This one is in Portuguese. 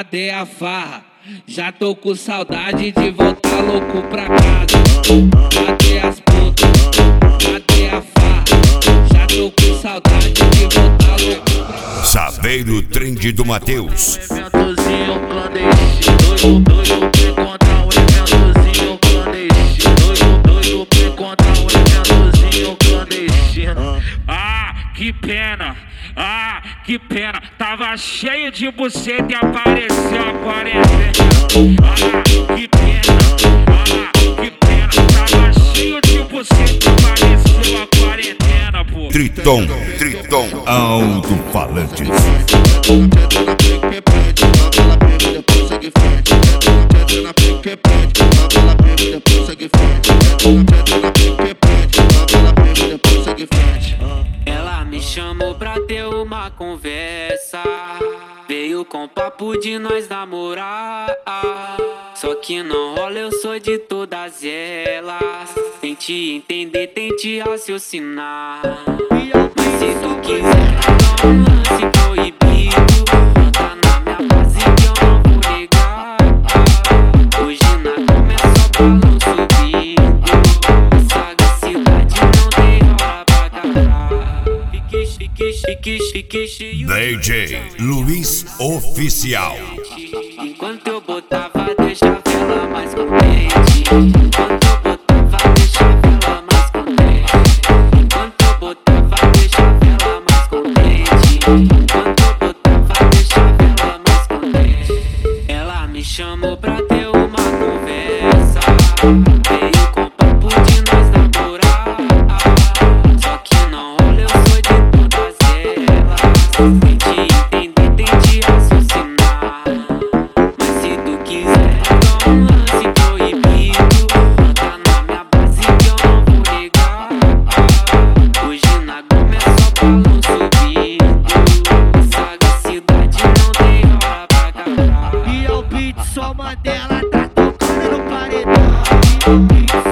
cadê a farra? Já tô com saudade de voltar louco pra casa. Cadê as putas? Cadê a farra? Já tô com saudade de voltar louco pra casa. Saveiro Trend do Matheus. Eventozinho clandestino, doido pra encontrar um eventozinho clandestino, doido pra encontrar um eventozinho clandestino. Ah, que pena, tava cheio de buceta e apareceu a quarentena. Ah, que pena, tava cheio de buceta e apareceu a quarentena, pô. Triton, alto-falantes. Ela me chamou pra ter uma conversa, veio com papo de nós namorar. Só que não rola, eu sou de todas elas. Tente entender, tente raciocinar. Mas se tu quiser dar um lance proibido, tá na minha base que eu não vou negar. Hoje na cama é só balão subindo, sagacidade não tem hora pra acabar. Fique cheio DJ Luiz Oficial. enquanto eu botava, deixava ela mais contente. Enquanto eu botava, deixava ela mais contente. Enquanto eu botava, deixava ela mais contente. Enquanto eu botava, deixava ela mais contente. Ela me chamou pra ter uma conversa, veio com papo de nós namorar. Só que não rola, eu sou de todas elas. Tente entender, tente raciocinar. Mas se tu quiser dar um lance proibido, tá na minha base que eu não vou negar. Hoje na goma é só balão subindo, sagacidade não tem hora pra acabar. E é o beat, só Mandela tá tocando no paredão.